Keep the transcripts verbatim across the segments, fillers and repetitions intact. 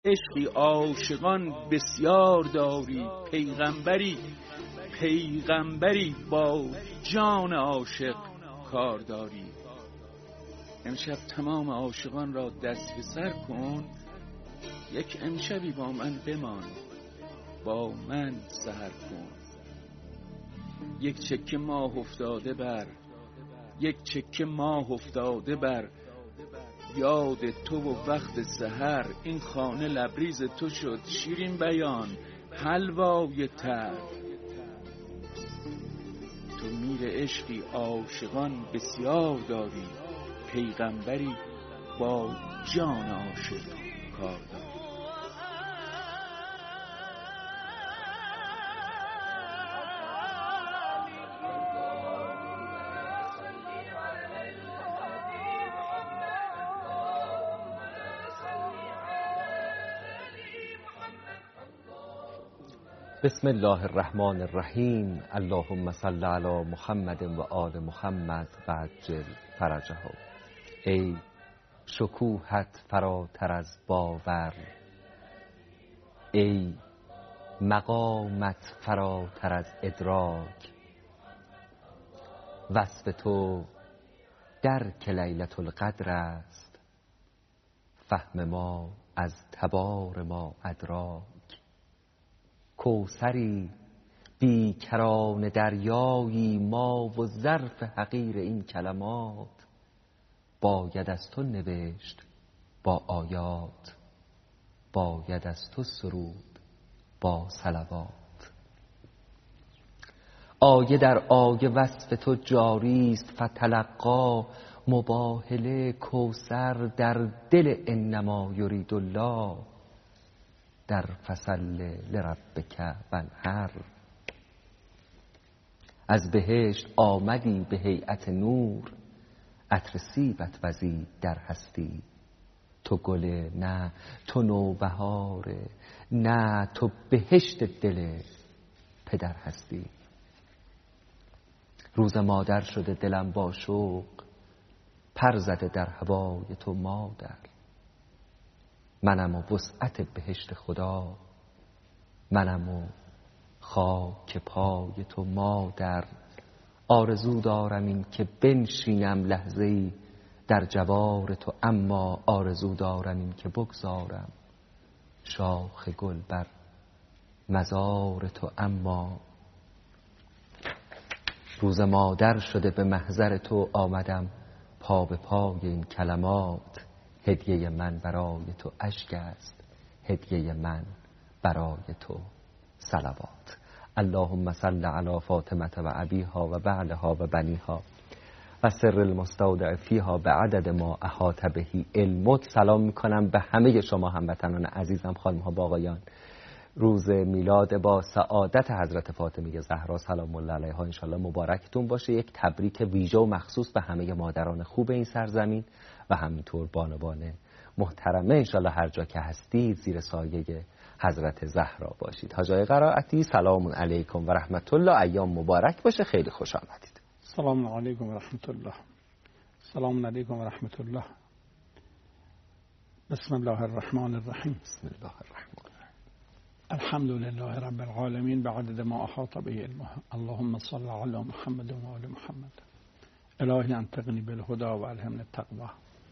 عشقی عاشقان بسیار داری، پیغمبری پیغمبری با جان عاشق کار داری. امشب تمام عاشقان را دست به سر کن، یک امشبی با من بمان، با من سحر کن. یک چکه ماه افتاده بر یک چکه ماه افتاده بر یاد تو و وقت سحر، این خانه لبریز تو شد شیرین بیان حلوای تر. تو میر عشقی عاشقان بسیار داری، پیغمبری با جان عاشق کار داری. بسم الله الرحمن الرحیم. اللهم صل علی محمد و آل محمد و عجل فرجه. ای شکوهت فراتر از باور، ای مقامت فراتر از ادراک، وصف تو درک لیلة القدر است، فهم ما از تبار ما ادراک. کوثری بیکران دریایی ما و ظرف حقیر این کلمات، باید از تو نوشت با آیات، باید از تو سرود با صلوات. آیه در آیه وصف تو جاری است، فتلقا مباهله کوثر در دل انما یرید الله، در فصل لربک وانحر. از بهشت آمدی به هیئت نور، عطر سیبت وزید در هستی. تو گل نه تو نوبهاره، نه تو بهشت دل پدر هستی. روز مادر شده دلم با شوق، پر زده در هوای تو مادر. منم و وسعت بهشت خدا، منم و خاک پای تو مادر. آرزو دارم این که بنشینم لحظه‌ای در جوار تو، اما آرزو دارم این که بگذارم شاخ گل بر مزار تو. اما روز مادر شده به محضر تو آمدم، پا به پای این کلمات. هدیه من برای تو اشک است، هدیه من برای تو صلوات. اللهم صل علی فاطمه و ابیها و بعلها و بنیها و سر المستودع فیها به عدد ما احاط بهی علمت. سلام میکنم به همه شما هموطنان عزیزم، خانم ها با آقایان. روز میلاد با سعادت حضرت فاطمه زهرا سلام الله علیها انشالله مبارکتون باشه. یک تبریک ویژه و مخصوص به همه مادران خوب این سرزمین و همینطور بانوان محترمه. انشالله هر جا که هستید زیر سایه حضرت زهرا باشید. حاج آقای قرائتی سلام علیکم و رحمت الله، ایام مبارک باشه، خیلی خوش آمدید. سلام علیکم و رحمت الله. سلام علیکم و رحمت الله. بسم الله الرحمن الرحیم. بسم الله الرحمن الرحیم. الحمد لله رب العالمین بعدد ما احاط به علمه. اللهم صل علی محمد و آل محمد. الهی انطقنی بالهدى و الهمنی التقوی.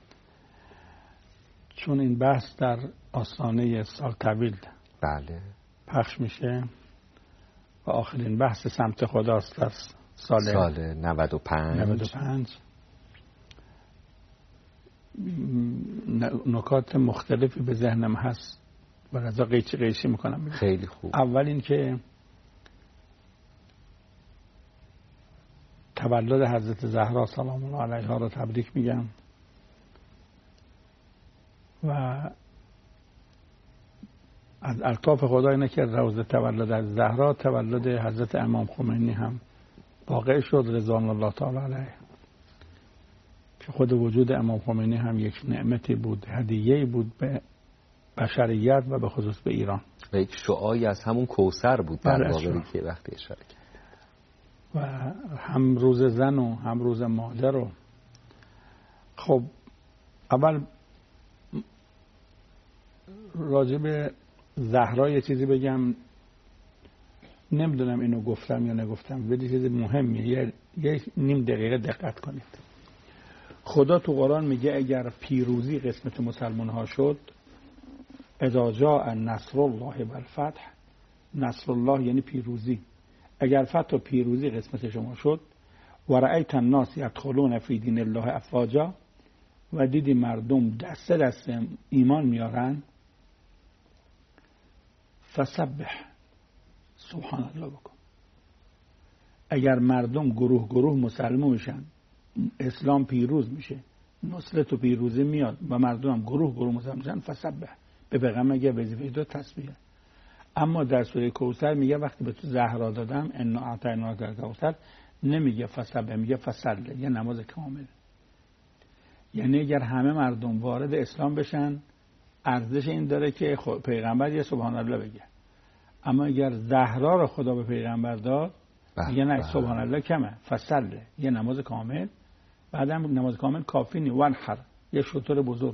چون این بحث در آستانه سالتویل بله پخش میشه و آخرین بحث سمت خداست در سال, سال نود و پنج. نود و پنج نکات مختلفی به ذهنم هست و رضا قیچی قیچی میکنم. خیلی خوب. اول این که تولد حضرت زهرا سلام الله علیها رو تبریک میگم و از الطاف خدا اینه که روز تولد از زهرا تولد حضرت امام خمینی هم واقع شد رضوان الله تعالی علیه، که خود وجود امام خمینی هم یک نعمتی بود، هدیه‌ای بود به بشریت و به خصوص به ایران و یک شعاعی از همون کوثر بود در واقعی که وقتی اشاره کرد. و هم روز زن و هم روز مادر. و خب اول راجب زهرا یه چیزی بگم، نمیدونم اینو گفتم یا نگفتم، ولی چیز مهمیه، یه, یه نیم دقیقه دقت کنید. خدا تو قرآن میگه اگر پیروزی قسمت مسلمان ها شد، اذا جاء نصر الله والفتح، نصر الله یعنی پیروزی، اگر فتح و پیروزی قسمت شما شد، و رأیت الناس یدخلون فی دین الله افواجا، و دیدی مردم دسته دسته ایمان میارن، فسبح، سبحان الله بکن. اگر مردم گروه گروه مسلمان میشن، اسلام پیروز میشه، نصرت و پیروزی میاد و مردم هم گروه گروه مسلمان میشن، فسبح، به پیغمبر میگه وظیفه تو تسبیحه. اما در سوره کوثر میگه وقتی به تو زهرا دادم انا اعطیناک الکوثر، نمیگه فسبح، میگه فصلی، یه نماز کامل. یعنی اگر همه مردم وارد اسلام بشن، ارزش این داره که پیغمبر یه سبحان الله بگه. اما اگر زهرا رو خدا به پیغمبر داد، میگه نه سبحان الله کمه، فصلی، یه نماز کامل. بعدم نماز کامل کافی نی، وانحر، یه شتر بزرگ.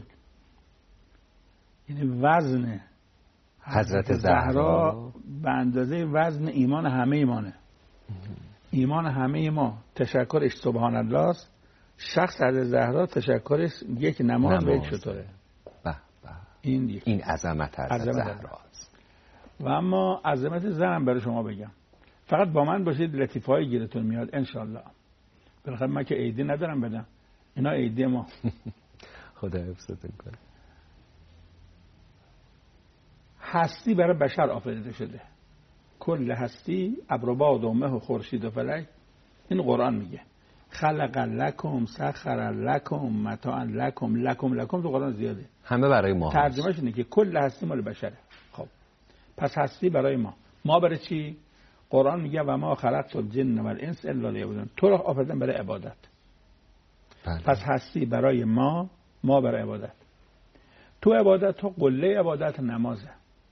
یعنی وزن حضرت زهرا به اندازه وزن ایمان همه ایمانه. ایمان همه ما تشکرش سبحان الله است، شخص حضرت زهرا تشکرش یک نماز و یک شتره. این این عظمت حضرت زهرا است. و اما عظمت زنم برای شما بگم، فقط با من باشید، لطیفه‌ای گیرتون میاد انشالله. بالاخره من که عیدی ندارم بدم، اینا عیدی ما. خدا حفظتون کنه. هستی برای بشر آفریده شده، کل هستی، ابر و باد و مه و خورشید و فلک. این قرآن میگه خلق لکم سخر لکم متاع لکم، لکم لکم تو قرآن زیاده، همه برای ما. ترجمهش اینه که کل هستی مال بشره. خب پس هستی برای ما، ما برای چی؟ قرآن میگه و ما خلقت الجن و الانس الا لیعبدون، تو رو آفریدم برای عبادت. بله. پس هستی برای ما، ما برای عبادت. تو عبادت، تو قله عبادت نمازه.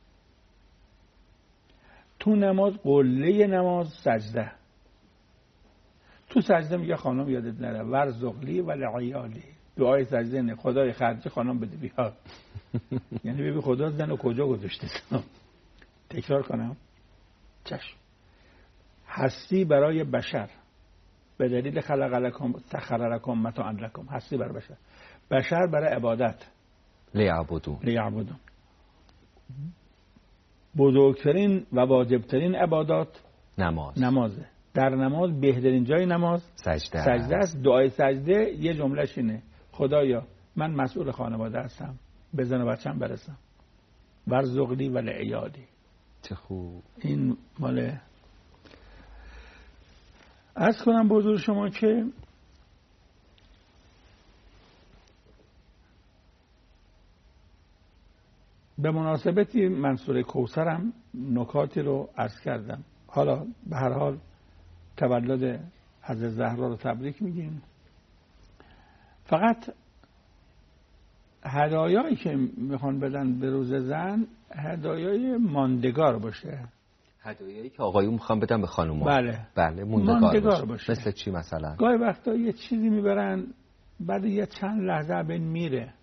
تو نماز، قله نماز سجده. تو سجده میگه خانم یادت نره ورزقلی و لعیالی، دعای سجده نه خدای خرج خانم بده بیاد. یعنی ببین خدا زنو کجا گذاشته. تکرار کنم چشم. هستی برای بشر به دلیل خلق لکم سخر لکم متاع لکم، هستی برای بشر، بشر برای عبادت، لیعبدون لیعبدون. بزرگترین و واجبترین عبادات نماز نمازه. در نماز بهترین جای نماز سجده, سجده است. دعای سجده یه جملهش اینه خدایا من مسئول خانواده هستم، به زن و بچه‌م برسم، ورزقلی و لعیالی. چه خوب. این مال عرض کنم به حضور شما که به مناسبتی من سوره کوثرم نکاتی رو عرض کردم. حالا به هر حال تولد حضرت زهرا رو تبریک میگیم. فقط هدایایی که میخوان بدن به روز زن هدایای ماندگار باشه. هدایایی که آقایون میخوان بدن به خانوما. بله بله موندگار, ماندگار باشه. باشه. مثل چی مثلا؟ گاهی وقتا یه چیزی میبرن بعد یه چند لحظه بین میره.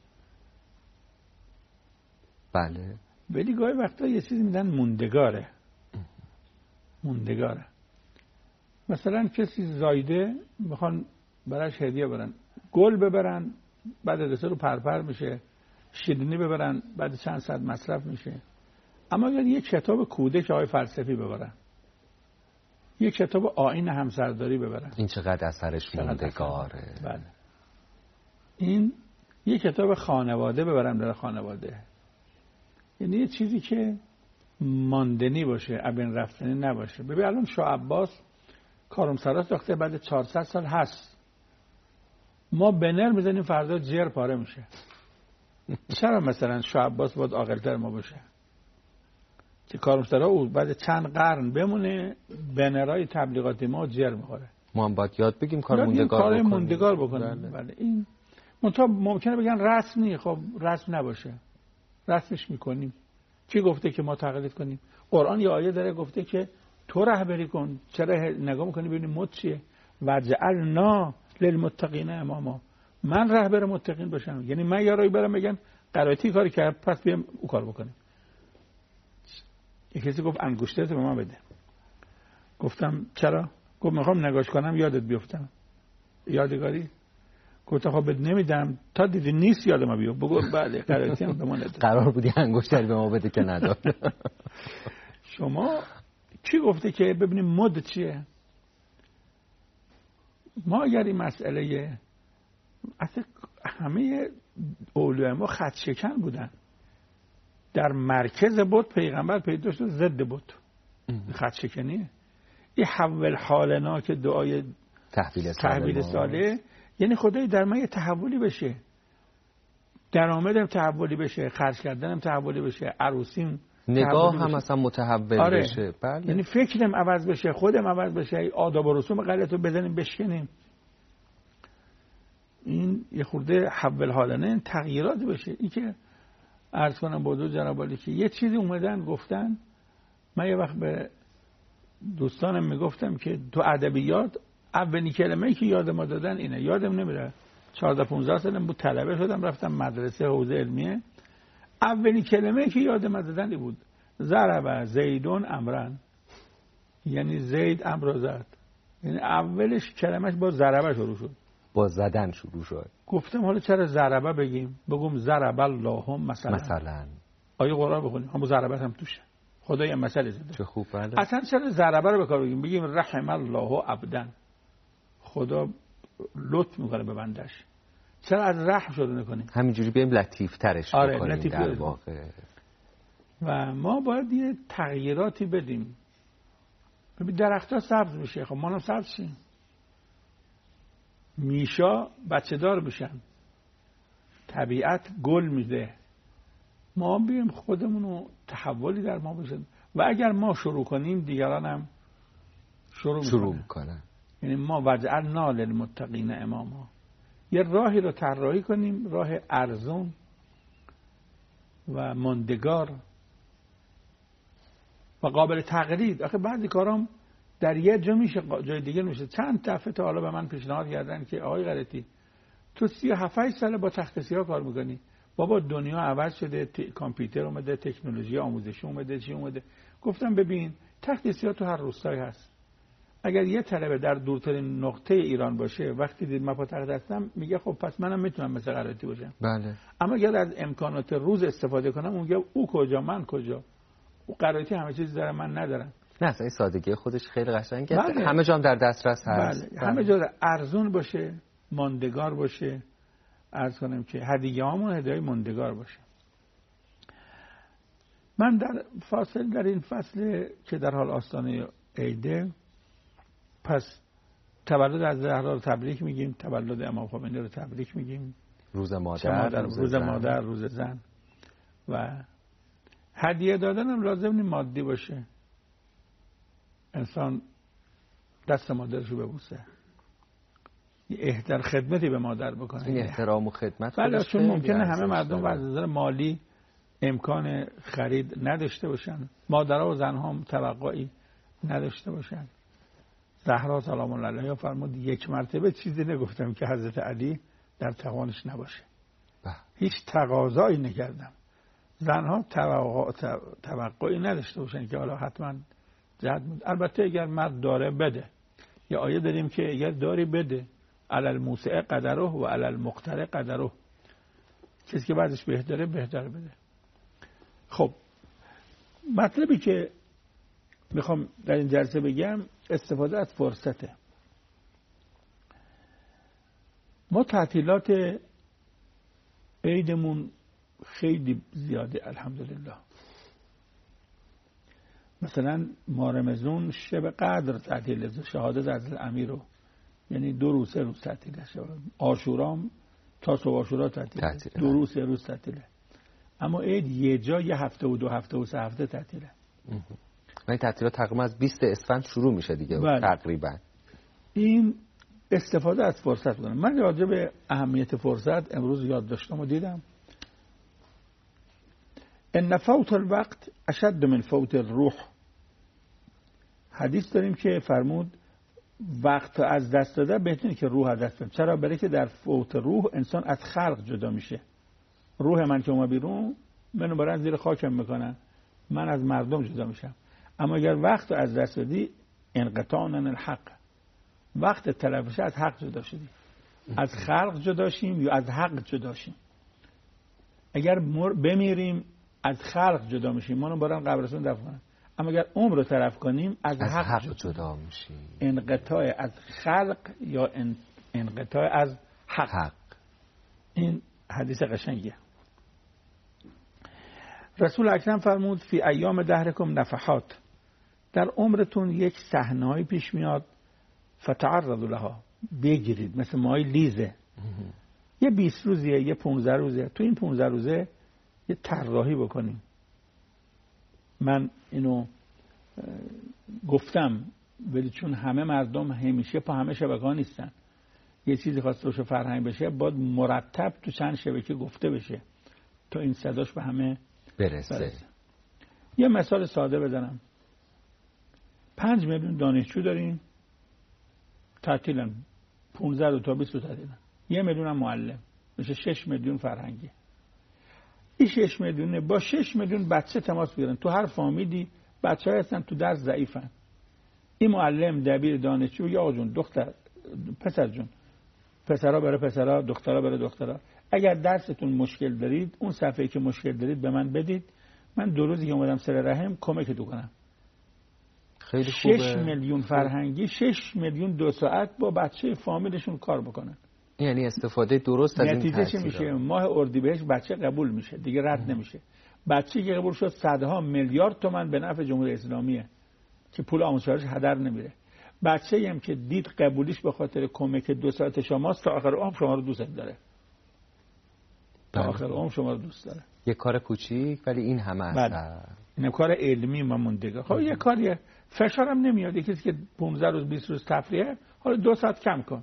بله. ولی گاهی وقتا یه چیزی میدن موندگاره. موندگاره. مثلا کسی زایده میخوان براش هدیه برن، گل ببرن بعد دسته رو پرپر میشه، شیرینی ببرن بعد چند ساعت مصرف میشه. اما اگر یک کتاب کودک آقای فلسفی ببرن، یک کتاب آیین همسرداری ببرن، این چقدر اثرش موندگاره. بله. این یک کتاب خانواده ببرن در خانواده، یعنی یه چیزی که ماندنی باشه، ابن رفتنی نباشه. ببین الان شاه عباس کارمسرا ساخته، بعد چهارصد سال هست، ما بنر میزنیم فردا جر پاره میشه. چرا مثلا شاه عباس باید عاقل‌تر ما باشه که کارمسرا او بعد چند قرن بمونه، بنرای تبلیغاتی ما جر میخوره؟ ما هم باید یاد بگیم کار موندگار کار بکنیم. موندگار بکنیم. بله. این منتها ممکنه بگن رسم نی، خب رسم نباشه، رسمش میکنیم. کی گفته که ما تقلید کنیم؟ قرآن یه آیه داره گفته که تو رهبری کن. چرا نگاه میکنی ببینی مد چیه؟ وجعلنا للمتقین اماما، من رهبر متقین باشم. یعنی من یارایی برم بگم قرائتی کاری کرد، پس بیام او کار بکنیم. یک کسی گفت انگشتت به من بده. گفتم چرا؟ گفت میخوام نگاش کنم یادت بیفتم. یادگاری؟ گفتم خب بد نمیدم تا دیدی نیست یاد ما بیو. بگو بله قرائتی هم به ما نده. قرار بودی انگشتر به ما بده که نداد. شما کی گفته که ببینیم مد چیه؟ ما اگر این مسئله اصلا همه اولیا ما خط شکن بودن، در مرکز بود پیغمبر پیدا شد، ضد بود خط شکنیه. این حول حالنا که دعای تحویل تحویل ساله، یعنی خدای در من یه تحولی بشه، درآمدم تحولی بشه، خرج کردنم تحولی بشه، عروسیم نگاه هم اصلا متحول آره. بشه. بله. یعنی فکرم عوض بشه، خودم عوض بشه، آداب و رسوم غلط رو بزنیم بشکنیم. این یه خورده حول حالانه تغییرات بشه. این که عرض کنم با دو جناب عالی که یه چیزی اومدن گفتن، من یه وقت به دوستانم میگفتم که تو ادبیات اولین کلمه‌ای که یاد ما دادن اینه، یادم نمیره، چهارده پانزده سالم بود، طلبه شدم رفتم مدرسه حوزه علمیه، اولین کلمه‌ای که یاد ما دادن بود ضرب زیدون امرن، یعنی زید امر زد، یعنی اولش کلمش با ضربه شروع شد، با زدن شروع شد. گفتم حالا چرا ضربه بگیم، بگم ضرب اللهم مثلا مثلا آیه قرآن بخونیم همون ضربه هم توشه، خدای مسئله زده. چه خوب. بله. اصلا چرا ضربه رو به کار بگیم، بگیم رحم الله عبدا، خدا لطف میکنه به بندش، چرا از رحم شروع نکنیم، همینجوری بریم لطیف ترش آره، بکنیم لطیف در واقع. و ما باید یه تغییراتی بدیم. ببین درخت‌ها سبز میشه، خب ما هم سبز شیم، میشا بچه دار بشن، طبیعت گل میده، ما بیم خودمونو تحولی در ما بشه و اگر ما شروع کنیم دیگران هم شروع, شروع میکنن. یعنی ما وجعلنا للمتقین اماما، یه راهی رو طراحی کنیم، راه ارزون و ماندگار و قابل تقلید. آخه بعضی کارام در یه جا میشه جای دیگه نمیشه. چند دفعه تا حالا به من پیشنهاد کردن که آقای غلطی تو سی و هفت ساله با تخت سیاه کار میکنی، بابا دنیا عوض شده، کامپیوتر اومده، تکنولوژی آموزشی اومده، چی اومده. گفتم ببین تخت سیاه تو هر روستایی هست. اگر یه طلبه در دورترین نقطه ایران باشه وقتی دید من با تخت هستم میگه خب پس منم میتونم مثل غلطی باشم. بله. اما اگر از امکانات روز استفاده کنم اون میگه او کجا من کجا، او غلطی همه چیز داره من ندارم. نه اصلا این سادگی خودش خیلی قشنگه. بله. همه جا در دسترس هست. بله. بله. همه جا ارزون باشه، ماندگار باشه. عرض کنم که هدیه هامون هدیه ماندگار باشه. من در فاصل در این فصل که در حال آستانه عیده، پس تولد از زهرا رو تبریک میگیم، تولد امام خمینی رو تبریک میگیم، روز مادر، مادر روز, روز مادر، روز زن. و هدیه دادن هم لازم نیست مادی باشه، انسان دست مادرش رو ببوسه، احترام خدمتی به مادر بکنه. این احترام و خدمت. بله، چون ممکنه همه مردم از نظر مالی امکان خرید نداشته باشن، مادرها و زنها هم توقعی نداشته باشن. زهرا سلام الله علیها فرمود یک مرتبه چیزی نگفتم که حضرت علی در توانش نباشه. بله. هیچ تقاضایی نکردم. زنها توقع توقعی نداشته باشن که حالا حتما جهت بود. البته اگر مرد داره بده. یه آیه داریم که اگر داری بده، علی الموسع قدره و علی المقتر قدره، کسی که بعدش بهتره بهتر بده. خب مطلبی که میخوام در این جلسه بگم استفاده از فرصته. ما تعطیلات عیدمون خیلی زیاده الحمدلله. مثلا ماه رمضان شب قدر تعطیل، شهادت از امیر رو یعنی دو روز سه روز تعطیله، عاشورام تا صبح عاشورا تعطیله، دو روز سه روز تعطیله. اما عید یه جا یه هفته و دو هفته و سه هفته تعطیله. این تعطیلات تقریبا از بیست اسفند شروع میشه دیگه. بله. تقریبا این استفاده از فرصت بودن. من راجع به اهمیت فرصت امروز یاد داشتم و دیدم ان فوت الوقت اشد من فوت الروح. حدیث داریم که فرمود وقت از دست داده بهتره که روح از دست بده. چرا؟ برای که در فوت روح انسان از خلق جدا میشه. روح من که اومد بیرون منو برن زیر خاکم میکنن، من از مردم جدا میشم. اما اگر وقت رو از دست بدی انقطاع عن الحق، وقت تلفش از حق جدا شدی. از خلق جدا شیم یا از حق جدا شیم. اگر بمیریم از خلق جدا میشیم، ما رو برن قبرستون دفن کنن. اما اگر عمر رو طرف کنیم از, از حق, حق جدا میشیم. انقطاع از خلق یا انقطاع از حق, حق. این حدیث قشنگیه. رسول اکرم فرمود فی ایام دهرکم نفحات، در عمرتون یک صحنه‌ای پیش میاد فتعرضوا لها، بگیرید، مثل ماهی لیزه. یه بیست روزیه، یه پونزده روزه، تو این پونزده روزه یه طراحی بکنیم. من اینو گفتم ولی چون همه مردم همیشه پا همه شبکه ها نیستن، یه چیزی خواست روش فرهنگ بشه باید مرتب تو چند شبکه گفته بشه تا این صداش به همه برسه. برسه. یه مثال ساده بزنم. پنج میلیون دانشجو داریم تعطیلن، پونزده تا بیست تا تعطیلن، یه میلیون هم معلم، میشه شش میلیون فرهنگی. این شش میلیونه با شش میلیون بچه تماس بگیرن. تو هر فامیلی بچه های هستن تو درس ضعیفن. این معلم، دبیر، دانشجو، یا آقا جون، دختر، پسر جون، پسرها بره پسرها، دخترها بره دخترها، اگر درستون مشکل دارید اون صفحه‌ای که مشکل دارید به من بدید، من دو روزی که اومدم سر رحم کمکتون کنم. خیلی خوبه. شش میلیون فرهنگی، شش میلیون دو ساعت با بچه فامیلشون کار بکنن. یعنی استفاده درست از این نتیجه چه میشه؟ ماه اردیبهشت بچه قبول میشه، دیگه رد نمیشه. بچه که قبول شد صدها میلیارد تومان به نفع جمهوری اسلامیه که پول آموزشش هدر نمیره. بچه‌ای هم که دید قبولیش به خاطر کمک دو ساعت شماست، تا آخر عمر شما رو دوست داره. تا آخر عمر شما رو دوست داره. یه کار کوچیک ولی این همه اثر. این کار علمی و موندگار. خب یه کاریه، فشارم نمیاد. یکی که پانزده روز بیست روز تفریحه، حالا دو ساعت کم کن.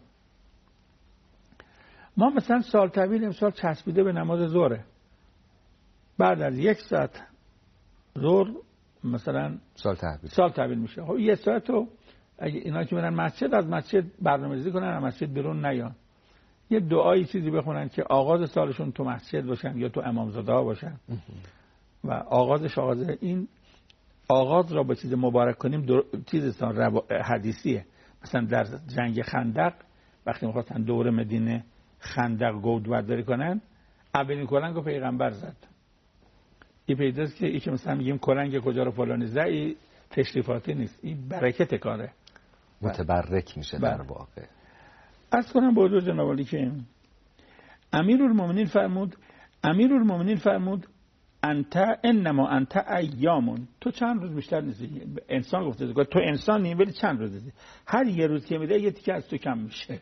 ما مثلا سال طویل امسال چسبیده به نماز ظهر. بعد از یک ساعت ظهر مثلا سال تحویل سال تحویل میشه. خب یه ساعت رو اگه اینا که میرن مسجد از مسجد برنامه‌ریزی کنن، از مسجد بیرون نیان، یه دعایی چیزی بخونن که آغاز سالشون تو مسجد باشن یا تو امامزاده ها باشن و آغازش آغاز این آغاز را با چیز مبارک کنیم. در... چیزستان حدیثیه. مثلا در جنگ خندق وقتی میخواستن دور مدینه خندق گود برداری کنن، اولین کلنگ رو پیغمبر زد. این پیداست که این که مثلا میگیم کلنگ کجا رو فلانی زد، این تشریفاتی نیست، این برکت کاره، متبرک میشه در واقع. از کنم با حضور جناب عالی که امیرالمومنین فرمود امیرالمومنین فرمود انت انما انت ایامون، تو چند روز بیشتر نیستی. انسان گفته تو انسانی ولی چند روز نیستی، هر یه روز که میده یه تیکه از تو کم میشه.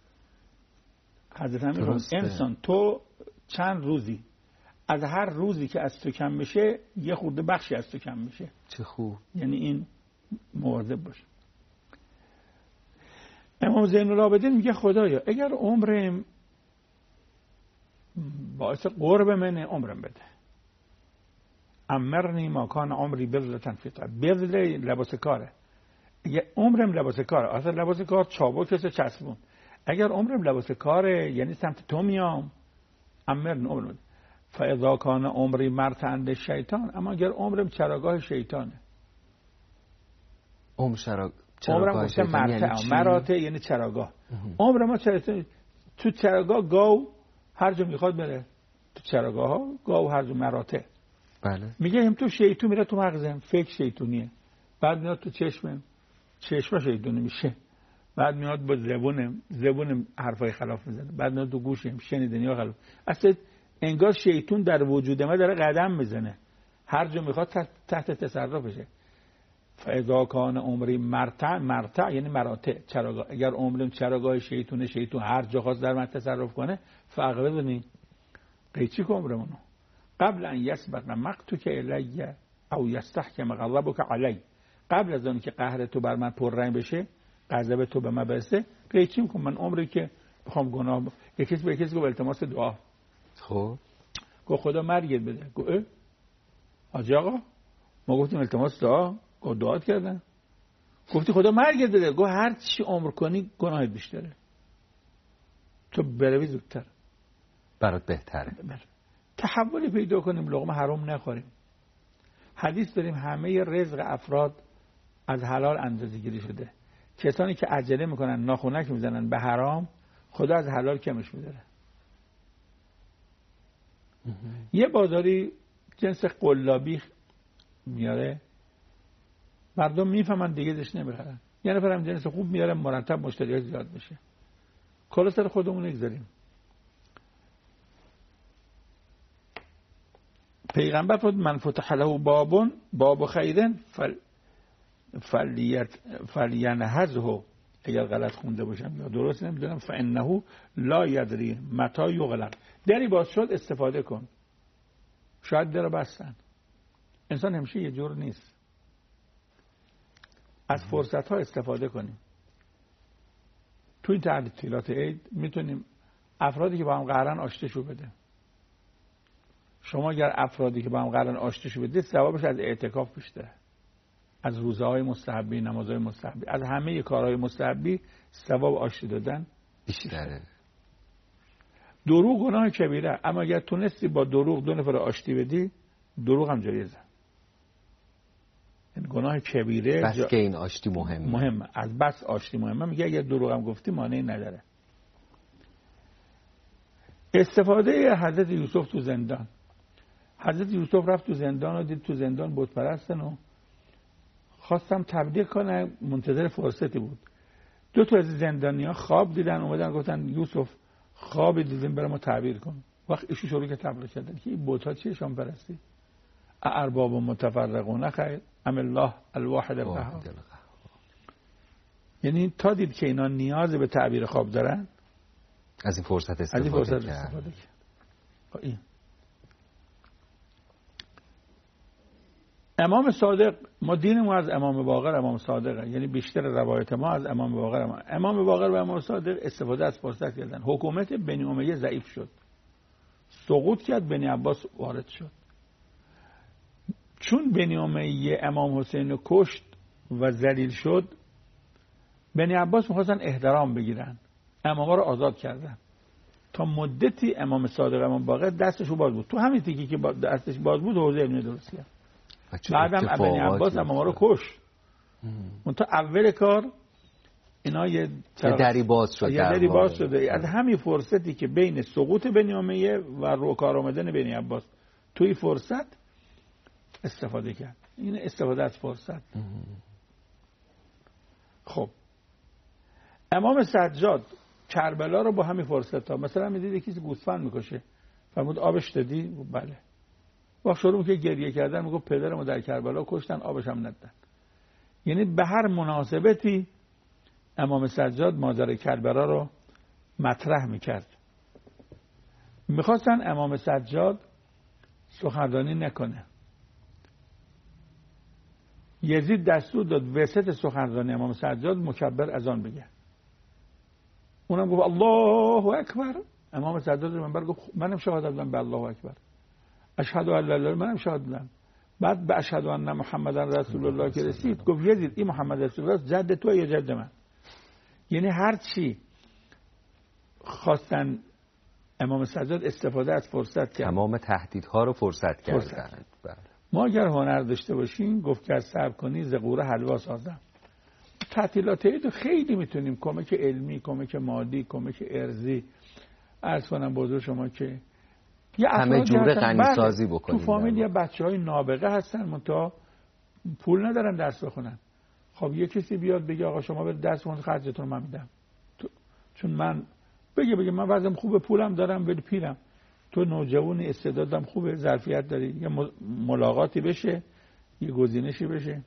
حضرت امیر انسان تو چند روزی، از هر روزی که از تو کم میشه یه خورده بخشی از تو کم میشه. چه خوب. یعنی این مواظب باشه. امام زین العابدین میگه خدایا اگر عمرم باعث قرب منه عمرم بده. امرنی ما کان عمری بذلتن فیطر. بذل لباس کاره. اگه عمرم لباس کاره، اصلا لباس کار چابک است چسبون. اگر عمرم لباس کاره یعنی سمت تو میام، امرن عمرم. فاذا کان عمری مرتعند شیطان، اما اگر عمرم چراگاه شیطانه. عمر چراگاه عمرم گفته مرتع، مراتع یعنی چراگاه. عمر ما چراگاه، تو چراگاه گاو هر جا میخواد بره، تو چراگاه ها گاو هر جا مراتع. بله. میگه هم تو شیطون میره تو مغزم، فکر شیطونیه، بعد میاد تو چشمم، چشم شیطونی میشه، بعد میاد با زبونم، زبونم حرفای خلاف میزنه، بعد میاد تو گوشم شنیدنی ها خلاف. اصلا انگار شیطون در وجود ما داره قدم میزنه، هر جا میخواد تحت تصرفشه. فاذا کان عمری مرتع، مرتع یعنی مراتع، چراگاه. اگر عمرم چراگاه شیطونه، شیطون هر جا خواست در من تصرف کنه، فرق بدونی قیچی که عمرمونو قبل ان یسبق مقتک الی او یستحکم غضبک علی، قبل از اون که قهر تو بر من پررنگ بشه، غضب تو به من برسه، قیچی میکنم من عمری که بخوام گناه ب... یکی به یکی گفت التماس دعا. خب گفت خدا مرگت بده. گفت حاجی آقا ما گفتیم التماس دعا، گفت دعات کردن. گفتی خدا مرگت بده. گفت هر چی عمر کنی گناهت بیشتره، تو بروی زودتر برات بهتره. بر. تحولی پیدا کنیم، لقمه حرام نخوریم. حدیث داریم همه رزق افراد از حلال اندازه گیری شده. کسانی که عجله میکنن ناخونک میزنن به حرام، خدا از حلال کمش میداره. یه بازاری جنس قلابی میاره، مردم میفهمن دیگه دش نمیخرن. یه نفرم جنس خوب میاره، مرتب مشتریات زیاد میشه. کلا سر خودمون نگذاریم. پیغمبر فرمود من فتح له بابون باب خیرن فل فلیت فلینهزه، اگر غلط خونده باشم یا درست نمیدونم، فانه لا یدری متى یغلق. دری باز شد استفاده کن. شاید در بستن. انسان همیشه یه جور نیست. از فرصت ها استفاده کنیم. تو این تعطیلات عید میتونیم افرادی که با هم قرارن آشتیشو بده. شما اگر افرادی که با هم قرارن آشتیشو بده، ثوابش از اعتکاف بیشتره، از روزهای مستحبی، نمازهای مستحبی، از همه کارهای مستحبی ثواب آشتی دادن بیشتره. دروغ گناه کبیره، اما اگر تونستی با دروغ دو نفر آشتی بدی، دروغ هم جایزه. این گناه کبیره بس جا... که این آشتی مهمه. مهمه، از بس آشتی مهمه. میگه اگر دروغ هم گفتی مانعی نداره. استفاده حضرت یوسف تو زندان. حضرت یوسف رفت تو زندان و دید تو زندان بت پرستن و خواستم تبلیغ کنه، منتظر فرصتی بود. دو تا از زندانی‌ها خواب دیدن، اومدن گفتن یوسف خواب دیدیم برام تعبیر کن. وقت ایشون شروع که تبلیغ کردن که این بت‌ها چیه شام پرستی؟ ارباب متفرقون خیر ام الله الواحد القهار. یعنی تا دید که اینا نیاز به تعبیر خواب دارن، از این فرصت استفاده, از این فرصت کرد. استفاده کرد. این امام صادق، ما دین ما از امام باقر امام صادقه، یعنی بیشتر روایت ما از امام باقر امام, امام باقر و امام صادق استفاده از فرصت کردن. حکومت بنی امیه ضعیف شد، سقوط کرد، بنی عباس وارد شد. چون بنی امیه امام حسین رو کشت و ذلیل شد، بنی عباس می‌خواستن احترام بگیرن، اماما رو آزاد کردن. تا مدتی امام صادق امام باقر دستشو باز بود. تو همین تیکی که دستش باز بود حوزه علمی درست کرد. بعدم بنی عباس اماما رو کشت. اون تا اول کار اینا یه دری باز شد، یه دری باز شده. از همین فرصتی که بین سقوط بنی امیه و روکار آمدن بنی عباس، توی فرصت استفاده کرد. این استفاده از فرصت. خب امام سجاد کربلا رو با همین فرصت ها، مثلا میدید یکی گوسفند میکشه، فرمود آبش دادی؟ بله. وقت شروع که گریه کردن میگه پدرمو در کربلا کشتن، آبش هم ندادن. یعنی به هر مناسبتی امام سجاد ماجرای کربلا رو مطرح میکرد. میخواستن امام سجاد سخنرانی نکنه. یزید دستور داد وسط سخنرانی امام سجاد مکبر اذان بگه. اونم گفت الله اکبر. امام سجاد منبر گفت منم شهادت دادم به الله اکبر، اشهد ان لا اله الا الله، منم شهادت دادم. بعد به اشهد ان محمدن رسول الله که رسید، گفت یزید این محمد رسول الله جد تو یا جد من. یعنی هر چی خواستن امام سجاد استفاده از فرصت کرد. تمام تهدیدها رو فرصت کردن. ما اگر هنر داشته باشیم، گفت که صبر کنی ز قوره حلوا سازم. تعطیلات عید خیلی میتونیم کمک علمی، کمک مادی، کمک ارزی عرض کنم بزرگ شما که یه همه جوره غنی سازی بکنیم. تو فامیل یه بچهای نابغه هستن منتها پول ندارن درس بخونن. خب یه کسی بیاد بگه آقا شما برید درس بخونید خرجتون من میدم. چون من بگه بگه من وضعم خوبه، پولم دارم ولی پیرم. تو نوجوانی، استعدادم خوبه، ظرفیت داری، یه ملاقاتی بشه، یه گزینشی بشه.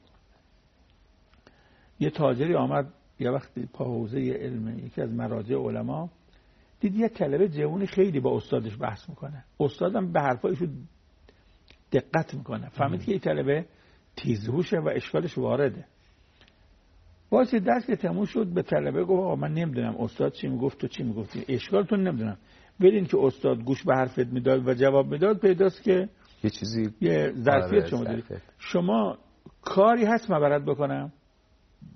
یه تاجری آمد یه وقتی پا حوزه علم یکی از مراجع علما، دید یه طلبه جوانی خیلی با استادش بحث میکنه. استادم به حرفایشو دقت میکنه. فهمید که این طلبه تیزهوشه و اشکالش وارده. واسه درس که تموم شد به طلبه گفت آقا من نمیدونم استاد چی میگفت تو چی میگفتی، اشکالتون نمیدونم، ولی این که استاد گوش به حرفت میداد و جواب میداد پیداست که یه چیزی یه ظرفیت شما دارید. شما کاری هست من برات بکنم؟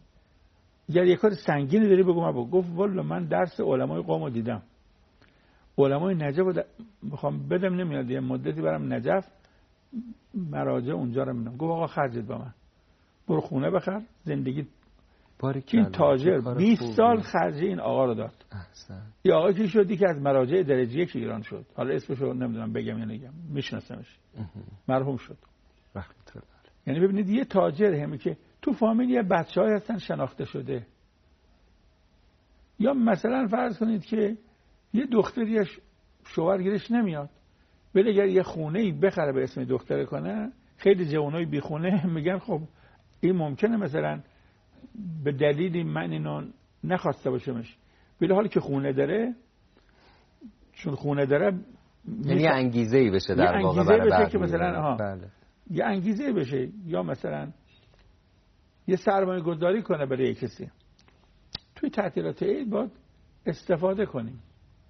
اگر یه کار سنگینی داری بگو من بگو. گفت والا من درس علمای قومو دیدم، علمای نجف رو میخوام بدم، نمیاد یه مدتی برم نجف، مراجع اونجا رو میدم. گفت آقا خرجت با من، برو خونه بخر زندگی. این تاجر بیست سال خرج این آقا رو داد. این آقا که شد که از مراجع درجه یک ایران شد، حالا اسمش رو نمیدونم بگم یا نگم، میشناسمش، مرحوم شد. یعنی ببینید یه تاجر همه که تو فامیل یه بچه‌ای هستن شناخته شده، یا مثلا فرض کنید که یه دختری شوهر گیرش نمیاد، ولی اگر یه خونه‌ای بخره به اسم دختره کنه، خیلی جوانای بی خونه میگن خب این ممکنه مثلا به دلیلی من اینو نخواسته باشمش، ولی حالی که خونه داره، چون خونه داره یعنی یه انگیزه‌ای بشه در واقع برای بشه که مثلا ها بله. یه انگیزه بشه، یا مثلا یه سرمایه گذاری کنه برای کسی. توی تعطیلات عید باید استفاده کنیم.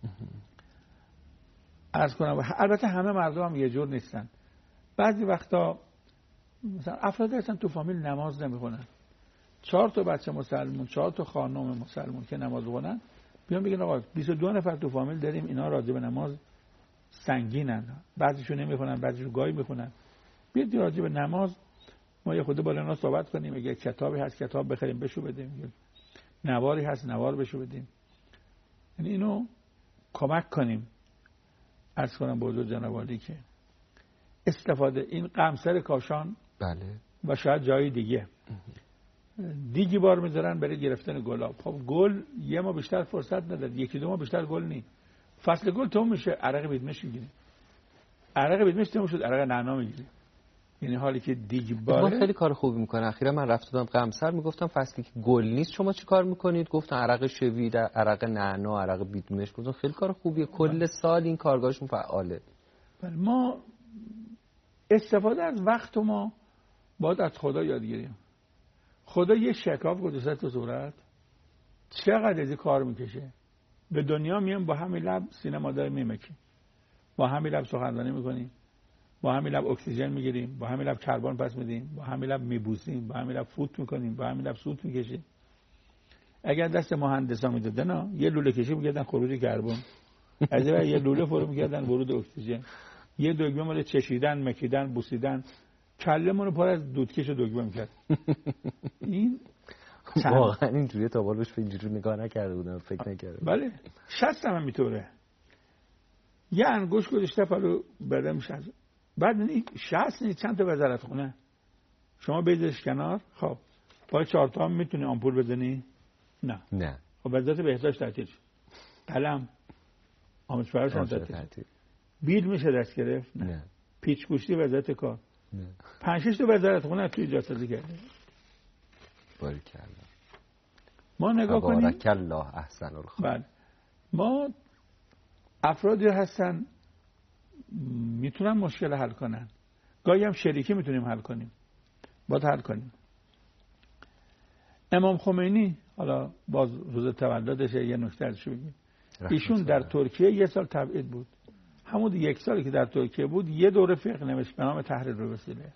عرض کنم البته همه مردم هم یه جور نیستن. بعضی وقتا مثلا افراد هستن تو فامیل نماز نمیخونن، چهار تا بچه مسلمون، چهار تا خانم مسلمون که نماز بخونن، بیان بگن آقا بیست و دو نفر تو فامیل داریم، اینا راجع به نماز سنگینن، بعضیشون نمیخونن، بعضیشون گاهی میخونن، بیاد راجع به نماز ما یه خود بالا اینا صحبت کنیم. اگه کتابی هست کتاب بخریم بشو بدیم، نواری هست نوار بشو بدیم، یعنی اینو کمک کنیم. عرض کنم بزرگ جناب عالی که استفاده این قمصر کاشان بله و شاید جای دیگه دیگی بار میذارن برای گرفتن گلاب. خب گل یه ما بیشتر فرصت نداد، یکی دو ما بیشتر گل نی، فصل گل تموم میشه عرق بیدمش میگیریم، عرق بیدمش تموم شد عرق نعنا میگیریم. یعنی حالی که دیگ باره خیلی کار خوبی میکنه. اخیرا من رفتم قمصر میگفتم فصلی که گل نیست شما چی کار میکنید؟ گفتن عرق شوید، عرق نعنا، عرق بیدمش. گفتم خیلی کار خوبیه، کل سال این کارگاهشون فعاله. ما استفاده از وقت ما باید از خدا یاد گیریم. خدا یه شکاف گذاشته تو صورت، چقدر از کار میکشه. به دنیا میام با همین لب سینما داره میمکیم، با همین لب سخنرانی میکنیم، با همین لب اکسیژن میگیریم، با همین لب کربن پس میدیم، با همین لب میبوسیم، با همین لب فوت میکنیم، با همین لب سوت میکشیم. اگر دست مهندسا میدادن یه لوله کشی میکردن خروج کربن، از یه لوله فرو میکردن ورود اکسیژن، یه دگمه مال چشیدن، مکیدن، بوسیدن، کلمونو پر از دودکش دگمه میکرد. این واقعا اینجوریه، تا بالوش اینجوری نگاه نکرده بودم، فکر نکردم. بله شست هم میطوره، یه انگوش گذاشته پلو بدم شست. بعد این شست نیست، چند تا وزارت خونه شما بذارش کنار. خب پای چهار تا هم میتونی آمپول بزنی؟ نه نه. خب وزارت بهداشت تعطیل شد، قلم آموزش پرورش تعطیل، بیل میشه دست گرفت؟ نه, نه. پیچ گوشتی وزارت کار؟ نه. پنج شش تا وزارت خونه توی ایجاد سازی کرده. باریکلا. ما نگاه کنیم بارک الله احسن الخالقین. بله ما افرادی هستن میتونن مشکل حل کنن، گاهی هم شریکی میتونیم حل کنیم، باید حل کنیم. امام خمینی، حالا باز روز تولدش یه نکته ازش بگیم، ایشون در ترکیه یه سال تبعید بود، همون یک سالی که در ترکیه بود یه دوره فقه نوشت به نام تحریر الوسیله.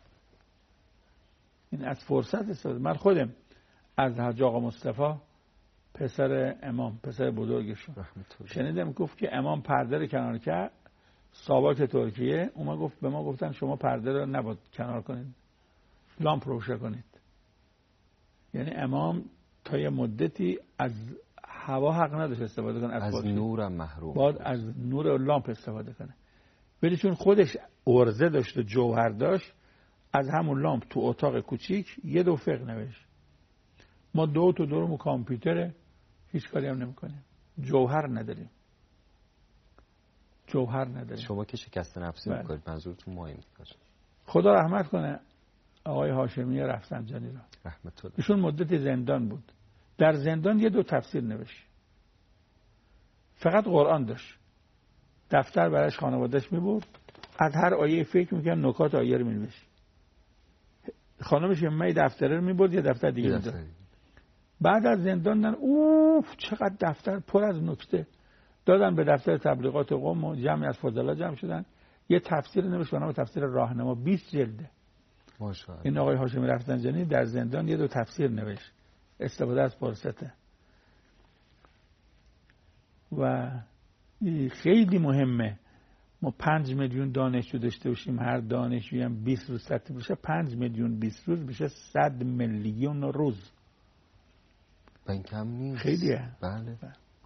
این از فرصت استفاده. من خودم از حاج آقا مصطفی پسر امام، پسر بزرگشون، شنیدم گفت که امام پرده رو کنار کرد، ساواک ترکیه اومد گفت به ما، گفتن شما پرده رو نباید کنار کنید، لامپ روشن کنید. یعنی امام تا یه مدتی از هوا حق نداشت استفاده کنه، از, از نورم محروم، باید از نور لامپ استفاده کنه. ولی چون خودش ارزه داشت و جوهر داشت، از همون لامپ تو اتاق کوچیک یه دو فقه نوشت. ما دو تا دورمون کامپیوتره، هیچ کاری هم نمی‌کنیم، جوهر نداریم، جوهر نداریم. شما که شکست نفسی می‌کنید، منظورتون ما این می‌کنه. خدا رحمت کنه آقای هاشمی رفسنجانی را، رحمت الله. ایشون مدت زندان بود، در زندان یه دو تفسیر نوشت، فقط قرآن داشت، دفتر برایش خانواده‌اش می‌برد، از هر آیه فکر می‌کرد، نکات آیه رو می‌نوشت. خانمش یه می دفتر رو می‌برد یه دفتر دیگه می‌داد. بعد از زندان دن اوف چقدر دفتر پر از نکته، دادن به دفتر تبلیغات قم و جمعی از فضلا جمع شدن، یه تفسیر نوشت به نام تفسیر راهنما، بیست جلده. ماشاءالله. این آقای هاشمی رفسنجانی در زندان یه دو تفسیر نوشت، استفاده از فرصته. و خیلی مهمه ما پنج میلیون دانشجو داشته باشیم، هر دانشجویی هم بیست روز تعطیل بشه، پنج میلیون بیست روز بشه صد میلیون روز. این کم نیست. خیلیه. بله.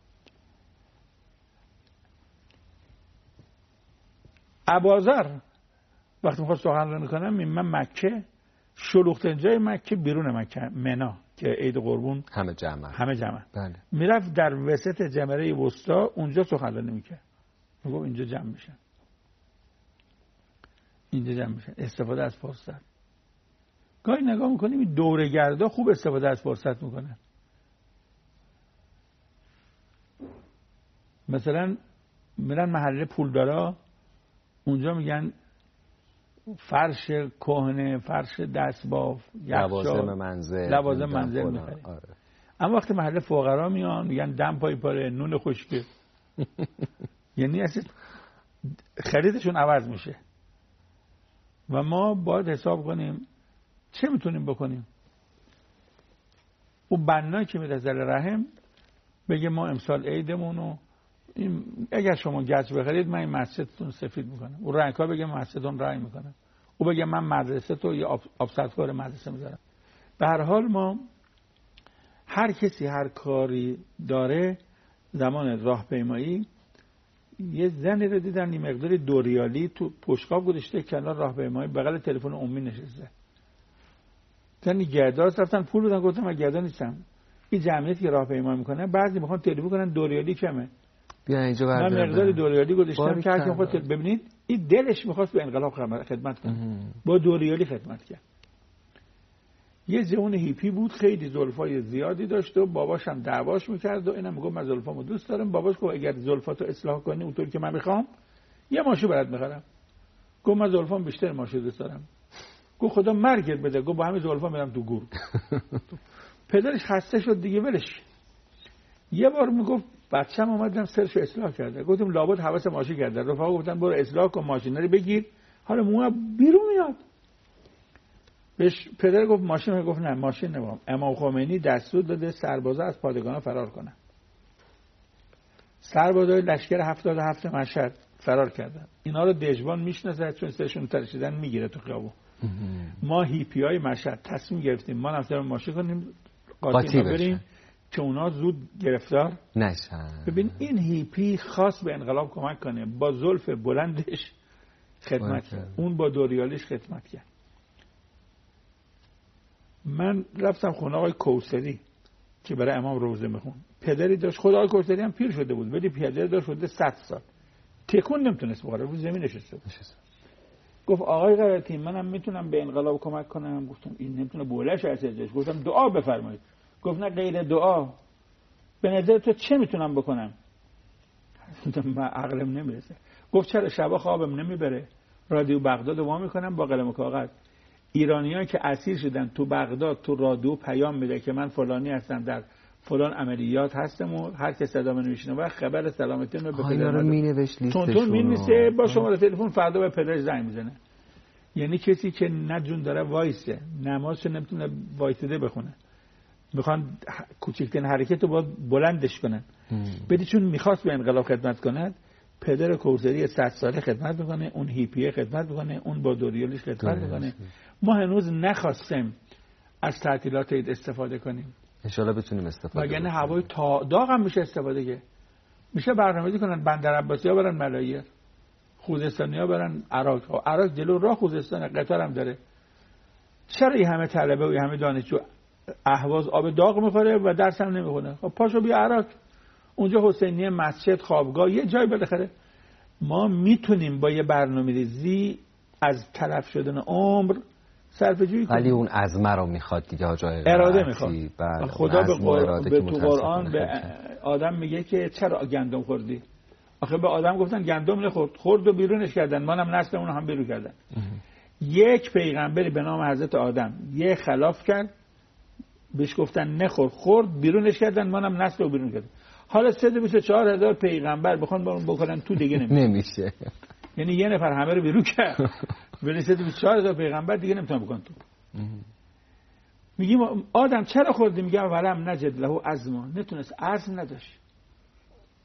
ابوذر وقتی میخواست سخنرانی کنم من مکه شلوغ‌ترین جای مکه بیرون مکه منا که عید قربون همه جمع همه جمع بله. میرفت در وسط جمره وسطا اونجا سخنرانی میکرد، میگفت اینجا جمع میشن، اینجا جمع میشن، استفاده از فرصت. گاهی نگاه میکنیم این دوره‌گردا خوب استفاده از فرصت میکنن. مثلا میرن محله پولدارا، اونجا میگن فرش کهنه، فرش دستباف، لوازم منزل، لوازم منزل میخرن. آره. اما وقتی محل فقرا میان میگن دم پای پاره، نون خشکه. یعنی اصلا خریدشون عوض میشه. و ما باید حساب کنیم چه میتونیم بکنیم. اون بنایی که میره زل رحم بگه ما امسال عیدمونو این اگر شما گچ بخرید من این مسجدتون سفید میکنم. اون رنگ‌ها بگه مسجدتون رنگ میکنم. او بگه من مدرسه تو یه آبسدکار مدرسه میذارم. به هر حال ما هر کسی هر کاری داره. زمان راهپیمایی یه زنی رو دیدن این مقدار دو ریالی تو پشتکاپ گذاشته کنار راهپیمایی بغل تلفن عمومی نشسته. زنی گرداست رفتن پول بدن، گفتم من گردا نیستم. این جمعیتی که راهپیمایی میکنه بعضی میخوان تلفن کنن دو ریالی کمه. بیا اینجا بردارم. من مقدار دو ریالی گذاشتم که هر کی ببینید این دلش میخواست به انقلاب خدمت کنه. با دو ریالی خدمت کرد. یه جوان هیپی بود، خیلی زلفای زیادی داشت و باباش هم دعواش میکرد و اینم میگفت من زلفامو دوست دارم. باباش گفت اگر زلفاتو اصلاح کنی اونطوری که من میخوام یه ماشین برات میخرم. گفت من زلفام بیشتر ماشین دوست دارم. گفت خدا مرگت بده. گفت با همین زلفا میرم تو گور. پدرش خسته شد دیگه ولش. یه بار میگفت بچه‌م اومدم سرش اصلاح کرده. گفتم لابد حواس ماشین کرده. رفقا گفتن برو اصلاح کن ماشین رو بگیر. حالا مو بیرون میاد. بهش پدر گفت ماشین، گفت نه ماشین نمیخوام. امام خمینی دستور داده سربازا از پادگان فرار کنن. سربازای لشکر هفتاد و هفت مشهد فرار کردن. اینا رو دژبان میشناسه چون سرشون ترشیدن میگیره تو خیابون. ما هیپیای مشهد تصمیم گرفتیم ما نفتر ماشین کنیم قاطی بریم که اونا زود گرفتار نشن. ببین این هیپی خاص به انقلاب کمک کنه، با زلف بلندش خدمت کرد، اون با دوریالیش خدمت کرد. من رفتم خونه آقای کوثری که برای امام روزه میخون. پدری داشت، خود آقای کوثری هم پیر شده بود ولی پدری داشت شده صد سال تکون نمیتونست بخوره، رو زمین نشسته بود. گفت آقای غیرتی منم میتونم به انقلاب کمک کنم. گفتم این نمیتونه بولش ازش. گفتم دعا بفرمایید. گفت نه غیر دعا. به نظر تو چه میتونم بکنم؟ گفتم من عقلم نمیرسه. گفت چرا شبا خوابم نمیبره؟ رادیو بغداد وا میکنم با قلم و کاغذ. ایرانیایی که اسیر شدن تو بغداد تو رادیو پیام میده که من فلانی هستم در فلان عملیات هستم و هر کی صدا منو میشنوه خبر سلامتی رو به پدر رو مینوشت لیستشون. تون تون مینویسه با شماره تلفن فردا به پدرش زنگ میزنه. یعنی کسی که نه جون داره وایسه، نمازش نمیتونه وایساده بخونه. میخوان کوچکترین حرکت رو باید بلندش کنن. بدی چون میخواست به انقلاب خدمت کنه، پدر کوثری صد ساله خدمت میکنه، اون هیپیه خدمت میکنه، اون با دوریالیش خدمت میکنه. ما هنوز نخواستیم از تعطیلات عید استفاده کنیم. ان شاء الله بتونیم استفاده کنیم. وگرنه هوای تا داغ هم میشه استفاده که میشه برنامه‌ریزی کنن بندر عباسی‌ها برن ملایر، خوزستانی‌ها برن عراق. عراق جلو راه خوزستان قطر هم داره. چرا این همه طلبه و این همه دانشجو اهواز آب داغ میخوره و درس هم نمیخونه؟ خب پاشو بیا عراق، اونجا حسینیه، مسجد، خوابگاه، یه جای بالاخره. ما میتونیم با یه برنامه‌ریزی از تلف شدن عمر صرفه جویی کنیم. ولی اون عزم رو میخواد دیگه جای اراده میخواد. خدا به, قر... به تو قرآن به آدم میگه که چرا گندم خوردی؟ آخه به آدم گفتن گندم نخورد، خورد و بیرونش کردن، منم نسل اون هم بیرون کردن. یک پیغمبری به نام حضرت آدم یه خلاف کرد، بهش گفتن نخور، خورد، بیرونش کردن، منم نسل رو بیرون کردن. حالا صد و بیست و چهار هزار پیغمبر بخوان با اون بکنن تو دیگه نمیشه. نمیشه. یعنی یه نفر همه رو بیرون کرد. ولی صد و بیست و چهار هزار پیغمبر دیگه نمیتونه بکن تو. میگیم آدم چرا خوردی؟ میگم ولم نجد له عزم، نتونست عزم نداشت.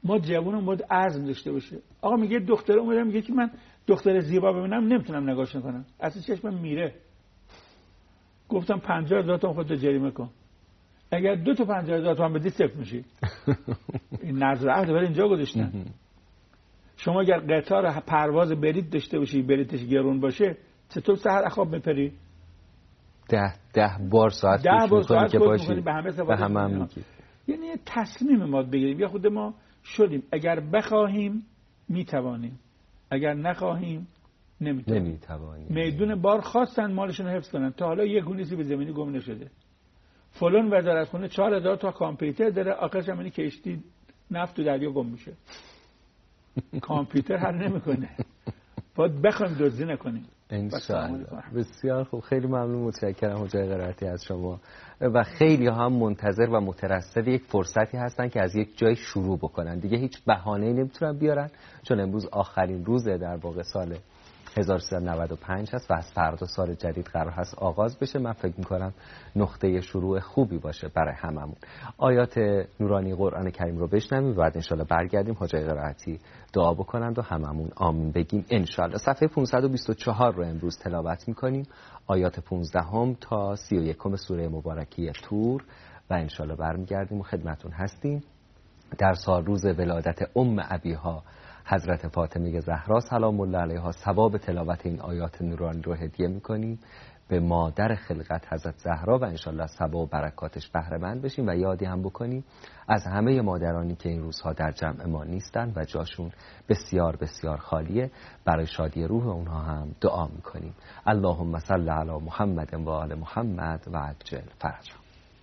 ما جوانم باید عزم داشته باشه. آقا میگه دختر اومده میگه که من دختر زیبا ببینم نمیتونم نگاهش کنم، اصلا چشمم میره. گفتم پنجاه هزار تومان خودت جریمه کن، اگر دو تا پنجاه هزار تومان بدی صفر میشی. این نظر عهد برای اینجا گذاشتن. شما اگر قطار پرواز بلیط داشته باشی بلیطش گرون باشه چطور سحر اخواب میپری؟ ده ده بار ساعت ده کوچ بار میکنی ساعت که کوچ باشی میکنی به همه به همه هم میگی. یعنی تصمیم ما بگیریم یا خود ما شدیم، اگر بخواهیم میتوانیم، اگر نخواهیم نمیتوانیم. نمیتوانیم. میدون بار خواستن مالشون حفظ کنن، تا حالا یک گونیسی به زمینی گم نشده. فلان وزارتخونه چهار هزار تا کامپیوتر داره، آخرش هم کشتی نفت تو دریا گم میشه. کامپیوتر حل نمیکنه، باید بخوایم دزدی نکنیم. انشاءالله. بسیار خوب، خیلی ممنون، متشکرم حجای قرائتی از شما. و خیلی هم منتظر و مترصد یک فرصتی هستن که از یک جای شروع بکنن، دیگه هیچ بهانه‌ای نمیتونن بیارن، چون امروز آخرین روزه در واقع سال هزار و سیصد و نود و پنج هست و از فردا سال جدید قرار هست آغاز بشه. من فکر میکنم نقطه شروع خوبی باشه برای هممون. آیات نورانی قرآن کریم رو بشنویم و بعد انشالله برگردیم حجای قرائتی دعا بکنند و هممون آمین بگیم انشالله. صفحه پانصد و بیست و چهار رو امروز تلاوت میکنیم، آیات پانزده تا سی و یک سوره مبارکی طور، و انشالله برمیگردیم و خدمتون هستیم. در سال روز ولادت ام ابیها حضرت فاطمه زهرا سلام الله علیها ثواب تلاوت این آیات نورانی رو هدیه میکنیم به مادر خلقت حضرت زهرا و انشالله از ثواب و برکاتش بهره مند بشیم. و یادی هم بکنیم از همه مادرانی که این روزها در جمع ما نیستن و جاشون بسیار بسیار خالیه، برای شادی روح اونها هم دعا میکنیم. اللهم صل علی محمد و آل محمد و عجل فرجهم.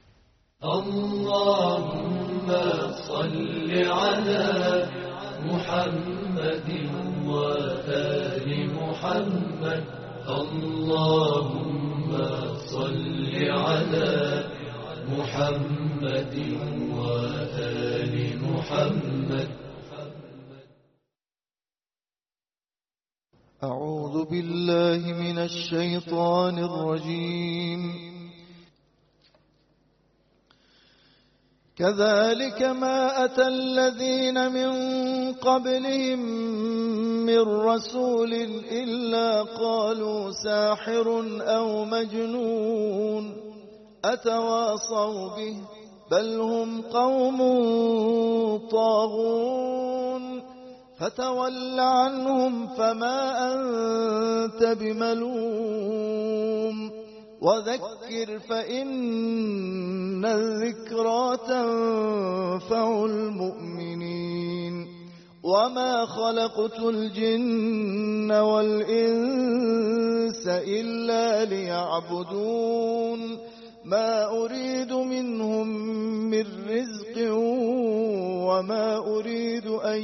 اللهم صل على محمد وآل محمد. اللهم صل على محمد وآل محمد. أعوذ بالله من الشيطان الرجيم. كذلك ما أتى الذين من قبلهم من رسول إلا قالوا ساحر أو مجنون أتواصوا به بل هم قوم طاغون فتول عنهم فما أنت بملوم وذكر فإن الذكرى تنفع المؤمنين وما خلقت الجن والإنس إلا ليعبدون ما أريد منهم من رزق وما أريد أن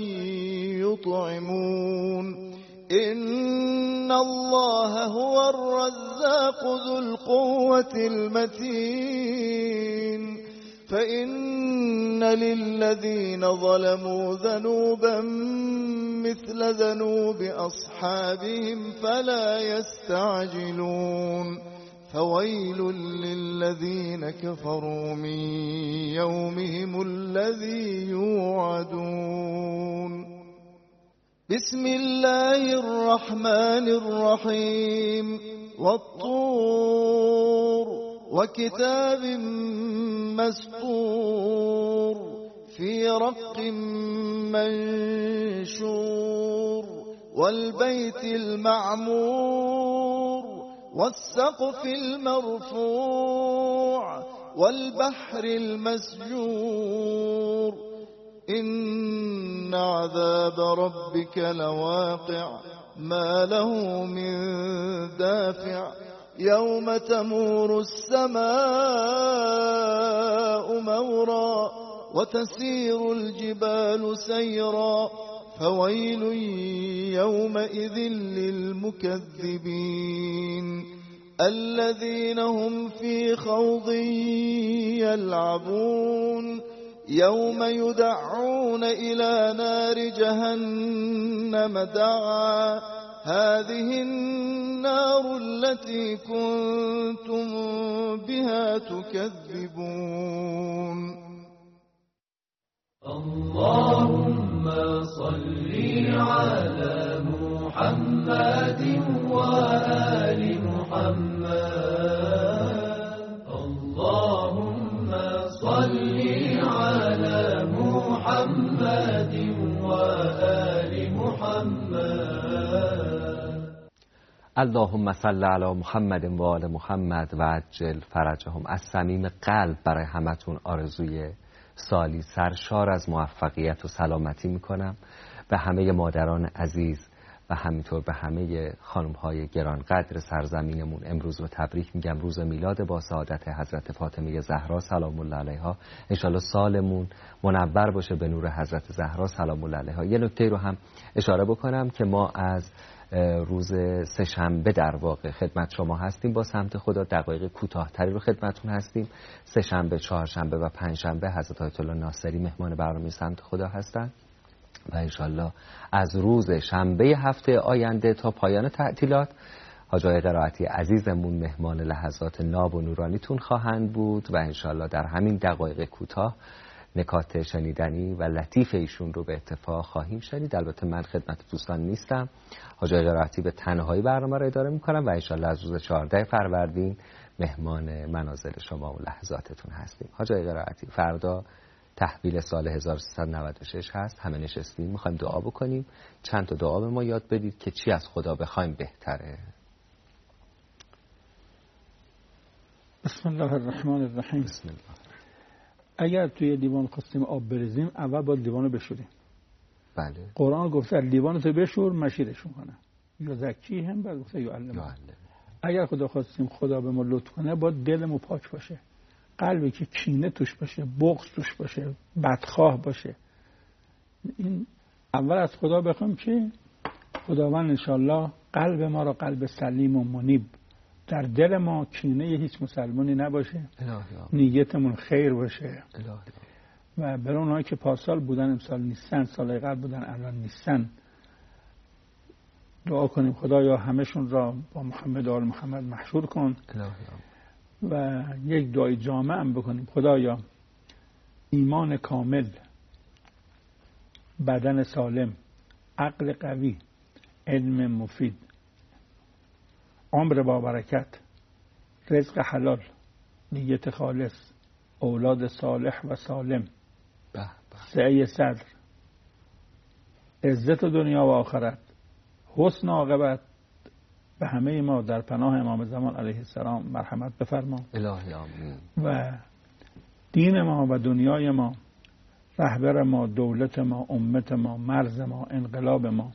يطعمون إن الله هو الرزاق ذو القوة المتين فإن للذين ظلموا ذنوبا مثل ذنوب أصحابهم فلا يستعجلون فويل للذين كفروا من يومهم الذي يوعدون. بسم الله الرحمن الرحيم. والطور وكتاب مسطور في رق منشور والبيت المعمور والسقف المرفوع والبحر المسجور إن عذاب ربك لواقع ما له من دافع يوم تمور السماء مورا وتسير الجبال سيرا فويل يومئذ للمكذبين الذين هم في خوض يلعبون يوم يدعون إلى نار جهنم دعا هذه النار التي كنتم بها تكذبون. اللهم صل على محمد وآل محمد اللهم صل على محمد وآل محمد اللهم صل علی محمد و آل محمد و عجل فرجهم. از صمیم قلب برای همتون آرزوی سالی سرشار از موفقیت و سلامتی میکنم. به همه مادران عزیز و همینطور به همه خانم‌های گرانقدر سرزمینمون امروز رو تبریک میگم. روز میلاد با سعادت حضرت فاطمه زهرا سلام الله علیها. انشالله سالمون منور باشه به نور حضرت زهرا سلام الله علیها. یه نکته رو هم اشاره بکنم که ما از روز سه‌شنبه در واقع خدمت شما هستیم با سمت خدا. دقایق کوتاه‌تری رو خدمتتون هستیم. سه‌شنبه، چهارشنبه و پنجشنبه حضرت آیت الله ناصری مهمان برنامه سمت خدا هستند و انشالله از روز شنبه هفته آینده تا پایان تعطیلات حاج آقای قرائتی عزیزمون مهمان لحظات ناب و نورانیتون خواهند بود و انشالله در همین دقایق کوتاه نکات شنیدنی و لطیف ایشون رو به اتفاق خواهیم شنید. البته من خدمت دوستان نیستم، حاج آقای قرائتی به تنهایی برنامه رو اداره میکنم و انشالله از روز چهاردهم فروردین مهمان منازل شما و لحظاتتون هستیم. حاج آقای قرائتی فردا تحویل سال هزار و سیصد و نود و شش هست، همه نشستیم میخوایم دعا بکنیم. چند تا دعا به ما یاد بدید که چی از خدا بخوایم بهتره. بسم الله الرحمن الرحیم. بسم الله. اگر توی لیوان خواستیم آب بریزیم اول باید لیوان رو بشوریم. بله. قرآن گفته لیوان تو بشور مشیرشون کنه. یا زکی هم بعد گفته یا علم. اگر خدا خواستیم خدا به ما لطف کنه باید دلمون پاک باشه. قلبی که کینه توش باشه، بغض توش باشه، بدخواه باشه. این اول از خدا بخوایم که خداوند انشالله قلب ما را قلب سلیم و منیب، در دل ما کینه هیچ مسلمانی نباشه، نیتمون خیر باشه. و برای اونهایی که پارسال بودن امسال نیستن، سال قبل بودن الان نیستن، دعا کنیم خدایا همشون را با محمد و آل محمد محشور کن. و یک دعای جامع هم بکنیم خدایا ایمان کامل، بدن سالم، عقل قوی، علم مفید، عمر با برکت، رزق حلال، نیت خالص، اولاد صالح و سالم، سعی صدر، عزت دنیا و آخرت، حسن عاقبت به همه ما در پناه امام زمان علیه السلام مرحمت بفرما. الهی آمین. و دین ما و دنیای ما، رهبر ما، دولت ما، امت ما، مرز ما، انقلاب ما،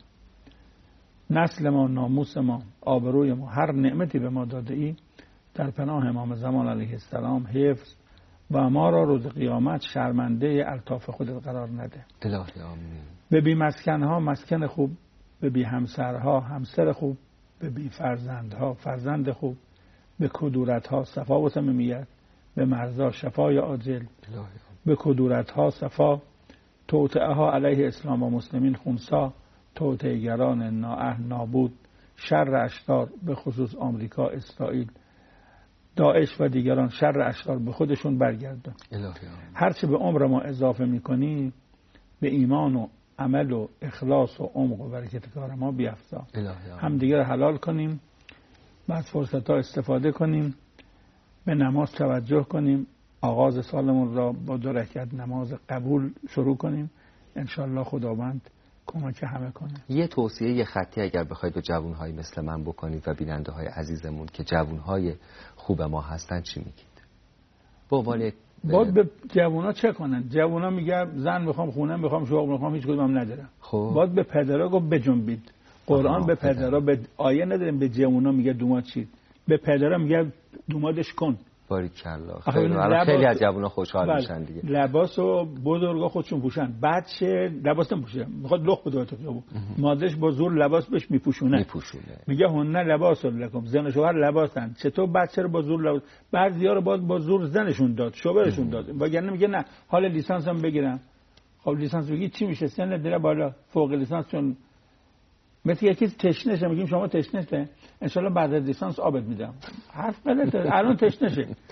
نسل ما، ناموس ما، آبروی ما، هر نعمتی به ما داده ای در پناه امام زمان علیه السلام حفظ و ما را روز قیامت شرمنده الطاف خودت قرار نده. الهی آمین. به بی مسکنها مسکن خوب، به بی همسرها همسر خوب، به بی فرزندها فرزند خوب، به کدورتها صفا و تمامیت، به مرزا شفای عاجل، به کدورتها صفا، توطئه ها علیه اسلام و مسلمین خونسا، توطئه گران نااهل نابود، شر اشرار به خصوص آمریکا، اسرائیل، داعش و دیگران، شر اشرار به خودشون برگردن. هرچه به عمر ما اضافه میکنی به ایمان و عمل و اخلاص و عمق و برکت کار ما بیفزا. هم دیگر حلال کنیم، بعد فرصت ها استفاده کنیم، به نماز توجه کنیم، آغاز سالمون را با دو رکعت نماز قبول شروع کنیم. انشالله خداوند کمک همه کنه. یه توصیه یه خطی اگر بخواید به جوانهای مثل من بکنید و بیننده های عزیزمون که جوانهای خوب ما هستن چی میگید؟ با عنوان باید به جوونا چه کنن؟ جوونا میگه زن میخوام، خونه میخوام، شغل میخوام، هیچ کدوم ندارم. خب باید به پدرها گفت بجنبید. قرآن به پدرها، به آیه نداریم به جوونا میگه دوماد چید، به پدرها میگه دومادش کن. باریکلا. خیلی خیلی از جوونا خوشحال میشن دیگه. لباسو بزرگا خودشون پوشن، بچه لباس نمیپوشه، میخواد لخ بده تو خیابون، مادرش با زور لباس بهش میپوشونه میپوشونه میگه هن لباس لکم، زن و شوهر لباسن، چطور بچه رو با زور لباس، بعضیا رو باز با زور زنشون داد، شوهرشون داد، وگرنه میگه نه حال لیسانس هم بگیرم. خب لیسانس بگی چی میشه؟ سن دیره بالا، فوق لیسانس چون مثل یکی تشنشه، میگیم شما تشنشه، ان شاء الله بعد از لیسانس آبت میدم. حرف غلطه، الان تشنشه.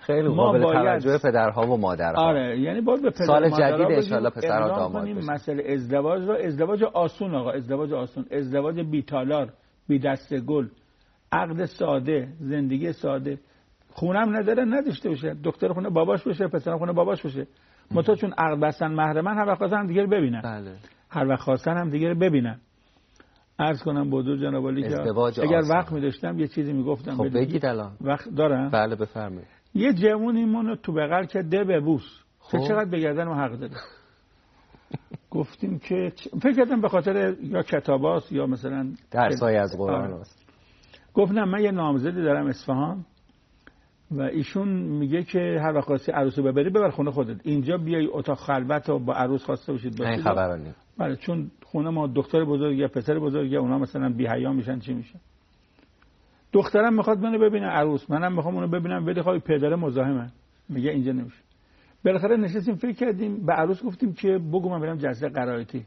خیلی قابل توجه پدرها و مادرها. آره یعنی باید به پدر سال مادرها جدید ان شاءالله پسرها داماد بشن. مسئله ازدواج رو ازدواج آسون آقا، ازدواج آسون، ازدواج بی تالار، بی دست گل، عقد ساده، زندگی ساده. خونم نداره نداشته باشه، دکتر خونه باباش باشه، پسر خونه باباش باشه. متو چون عقد بستن محرمن، هر وقت خواستن دیگه رو ببینن. بله. هر وقت خواستن هم دیگه رو ببینن. عرض کنم بودو جناب عالی که اگر آسان. وقت می داشتم یه چیزی میگفتم. خب بگید الان. وقت دارم؟ بله بفرمایید. یه جوونی منو تو بغل که ده ببوس. خب چقدر بگردن ما حق داره. گفتیم که فکر کردم به خاطر یا کتاباست یا مثلا درسای از قرآن است. گفتم من یه نامزدی دارم اصفهان و ایشون میگه که هر وقت خواستی عروسو ببری ببر خونه خودت، اینجا بیای اتاق خلوت و با عروس خواسته باشید این خبرانی. بله چون خونه ما دختر بزرگ یا پسر بزرگ یا اونا مثلا بی حیا میشن چی میشن. دخترم میخواد منو ببینه عروس، منم میخوام اونو ببینم، ولی خواهی پدر مزاحمه میگه اینجا نمیشه. بالاخره نشستیم فکر کردیم، به عروس گفتیم که بگو من برم جلسه قرائتی.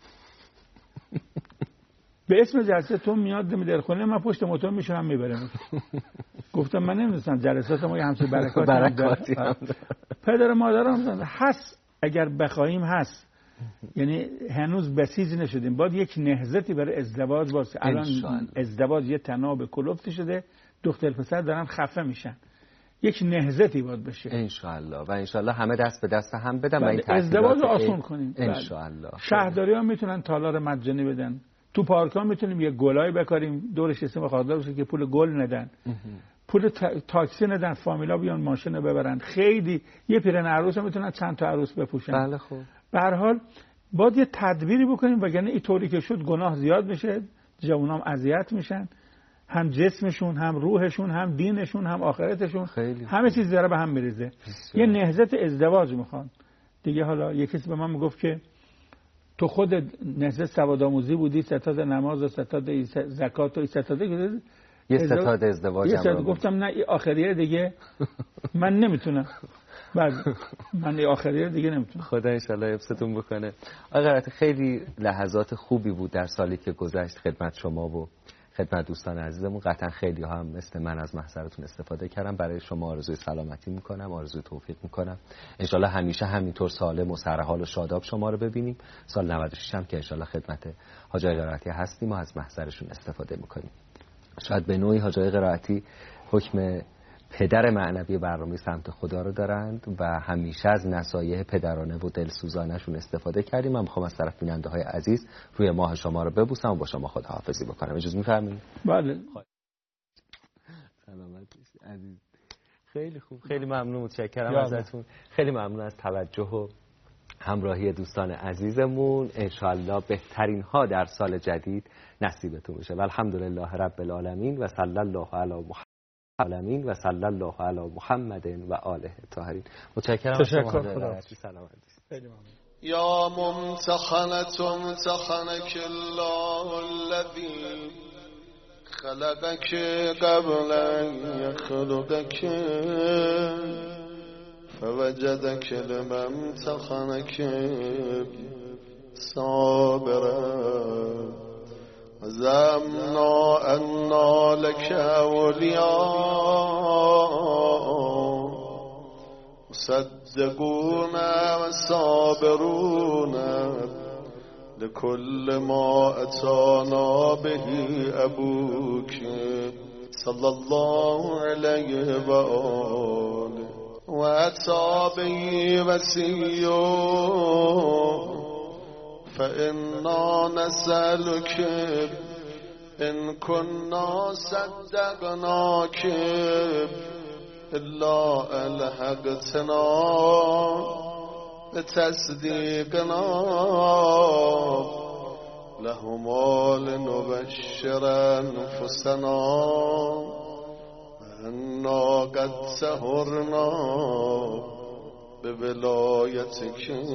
به اسم جلسه تو میاد میدر خونه، من پشت موتور میشونم میبرم. گفتم من نمیدونستم جلسات ما یه همچین برکاتی برکاتی هم داره. پدر مادرام هست اگر بخوایم هست، یعنی هنوز بسیج نشدیم، باید یک نهضتی برای ازدواج باشه. الان ازدواج یه تناب کلفتی شده، دختر پسر دارن خفه میشن، یک نهضتی باید بشه ان شاء الله و ان شاء الله همه دست به دست هم بدن و این ازدواج رو آسون کنیم. ان شاء الله شهرداری ها میتونن تالار مجانی بدن، تو پارک ها میتونیم یه گلای بکاریم دورش اسم خاطر باشه که پول گل ندن، پول تاکسی ندن، فامیلا بیان ماشین رو ببرن. خیلی یه پیرن عروس میتونن چند تا عروس بپوشن. بله خب به هر حال باید یه تدبیری بکنیم، وگرنه اینطوری که شد گناه زیاد میشه، جوانام اذیت میشن، هم جسمشون هم روحشون هم دینشون هم آخرتشون، خیلی همه چیز داره به هم میریزه. یه نهضت ازدواج میخوان دیگه. حالا یه کسی به من میگفت که تو خود نهضت سوادآموزی بودی، ستاد نماز و ستاد زکات و ستاد یه ستاد ازدواج هم گفتم نه این آخریه دیگه من نمیتونم. بعد من این آخریه دیگه نمیتونم. خدا ان شاء الله حفظتون بکنه. آقا خیلی لحظات خوبی بود در سالی که گذشت خدمت شما و خدمت دوستان عزیزمون. قطعا خیلی ها هم مثل من از محضرتون استفاده کردم. برای شما آرزوی سلامتی میکنم، آرزوی توفیق میکنم. ان شاء الله همیشه همینطور سالم و سرحال و شاداب شما رو ببینیم. سال نود و شش هم که ان شاء الله خدمت حاج آقای قرائتی هستیم و از محضرشون استفاده میکنیم. شاید به نوعی حاج آقای قرائتی حکم پدر معنوی برنامه سمت خدا رو دارند و همیشه از نصایح پدرانه و دلسوزانشون استفاده کردیم. من میخوام از طرف بیننده های عزیز روی ماه شما رو ببوسم و با شما خداحافظی بکنم. اجازه میفرمایید؟ بله. سلامت عزیز. خیلی خوب، خیلی ممنون، متشکرم ازتون. خیلی ممنون از توجه و همراهی دوستان عزیزمون. انشالله بهترین ها در سال جدید نصیبتون بشه و الحمدلله رب العالمین و صلی الله علی محمد العالمین و صلی الله علی محمد و آله الطاهرین. متشکرم از شما. سلامت. خیلی ممنون. یا ممتحنة امتحنك الله الذي خلقك قبل ان يخلقك فوجدك لما امتحنك صابرا زمنا أنا لك أولياء مصدقون وصابرون لكل ما أتانا به أبوك صلى الله عليه وآله وأتى به وسيء فإنا نسألك إن كنا صدقناك إلا ألحقتنا بتصديقنا لهما لنبشر أنفسنا أنا قد سهرنا بولايتك